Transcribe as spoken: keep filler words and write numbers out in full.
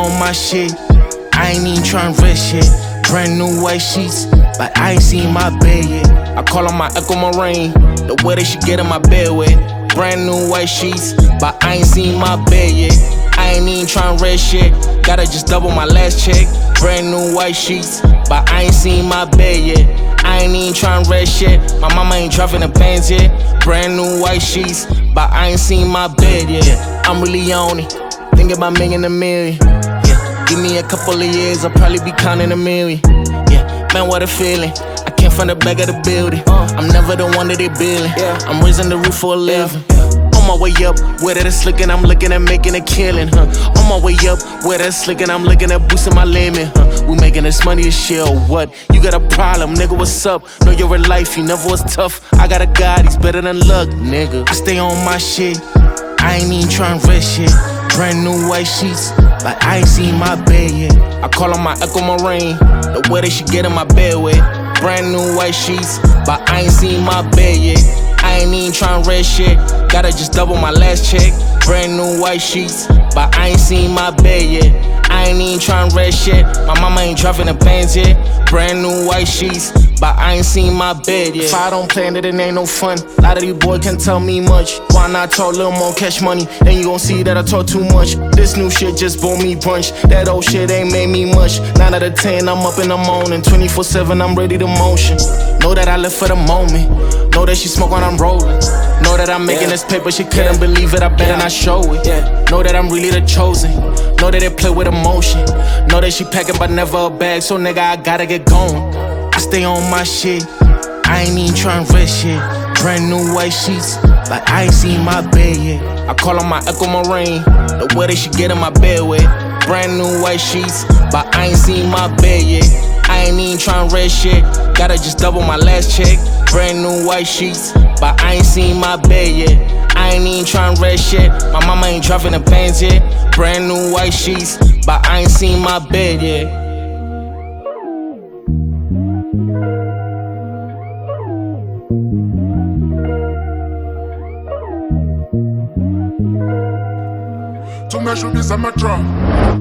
on my shit. I ain't even tryna rest shit. Brand new white sheets, but I ain't seen my bed yet. I call on my Echo Marine, the way they should get in my bed with. Brand new white sheets, but I ain't seen my bed yet. I ain't even tryna rest shit. Gotta just double my last check. Brand new white sheets, but I ain't seen my bed yet. I ain't even tryna rest shit. My mama ain't dropping the pants yet. Brand new white sheets, but I ain't seen my bed yet. I'm really on it, thinking about making a million. Yeah, give me a couple of years, I'll probably be counting a million. Yeah, man, what a feeling. I came from the back of the building. I'm never the one that they building. I'm raising the roof for a living. On my way up, where that it's looking, I'm looking at making a killing, huh? On my way up, where that's looking, I'm looking at boosting my limit, huh? We making this money as shit or what? You got a problem, nigga, what's up? Know you're in life, you never was tough. I got a God, he's better than luck, nigga. I stay on my shit, I ain't even tryna rest shit. Brand new white sheets, but I ain't seen my bed yet. I call on my Echo Marine, the way they should get in my bed with. Brand new white sheets, but I ain't seen my bed yet. I ain't even tryna rest shit. Gotta just double my last check. Brand new white sheets, but I ain't seen my bed yet. I ain't even tryna rest shit. My mama ain't dropping the pants yet. Brand new white sheets, but I ain't seen my bed yet. If I don't plan it, it ain't no fun. A lot of these boys can't tell me much. Why not talk a little more cash money? Then you gon' see that I talk too much. This new shit just bought me brunch. That old shit ain't made me much. Nine out of ten, I'm up in the morning. twenty-four seven, I'm ready to motion. Know that I live for the moment. Know that she smoke when I'm rolling. Know that I'm making yeah. this paper, she couldn't yeah. believe it, I better yeah. not show it. Yeah. Know that I'm really the chosen. Know that they play with emotion. Know that she packing but never a bag, so nigga, I gotta get going. I stay on my shit, I ain't even tryna rest shit. Brand new white sheets, but I ain't seen my bed yet. I call on my Echo Marine, the way they should get in my bed with. Brand new white sheets, but I ain't seen my bed yet. I ain't even tryna rest shit. Gotta just double my last check. Brand new white sheets, but I ain't seen my bed yet. I ain't even tryna rest shit. My mama ain't dropping the pants yet. Brand new white sheets, but I ain't seen my bed yet. Tu me joues bien, ça me drop.